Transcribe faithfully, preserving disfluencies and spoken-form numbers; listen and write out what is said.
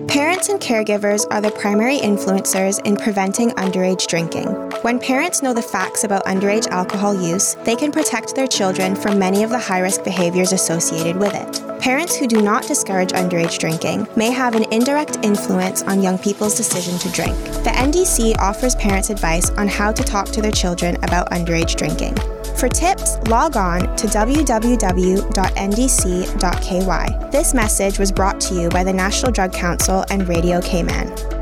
Parents and caregivers are the primary influencers in preventing underage drinking. When parents know the facts about underage alcohol use, they can protect their children from many of the high-risk behaviors associated with it. Parents who do not discourage underage drinking may have an indirect influence on young people's decision to drink. The N D C offers parents advice on how to talk to their children about underage drinking. For tips, log on to w w w dot n d c dot k y. This message was brought to you by the National Drug Council and Radio Cayman.